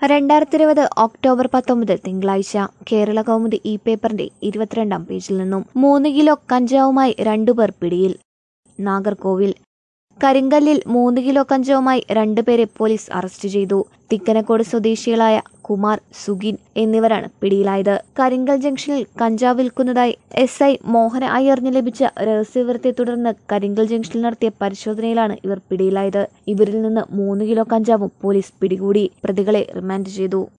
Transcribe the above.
2020 October 19 തിങ്കളാഴ്ച കേരള കൗമുദി ഈ പേപ്പറിന്റെ 22-ാം പേജിൽ നിന്നും 3 കിലോ കഞ്ചാവുമായി 2 പേർ പിടിയിൽ. നാഗർകോവിൽ കരിങ്കല്ലിൽ 3 കിലോ കഞ്ചാവുമായി 2 പേരെ പോലീസ് അറസ്റ്റ് ചെയ്തു. തിക്കനക്കോട് സ്വദേശികളായ കുമാർ, സുഗിൻ എന്നിവരാണ് പിടിയിലായത്. കരിങ്കൽ ജംഗ്ഷനിൽ കഞ്ചാവ് വിൽക്കുന്നതായി SI മോഹന അയ്യറിന് ലഭിച്ച രഹസ്യവിവരത്തെ തുടർന്ന് കരിങ്കൽ ജംഗ്ഷനിൽ നടത്തിയ പരിശോധനയിലാണ് ഇവർ പിടിയിലായത്. ഇവരിൽ നിന്ന് 3 കിലോ കഞ്ചാവും പോലീസ് പിടികൂടി. പ്രതികളെ റിമാൻഡ് ചെയ്തു.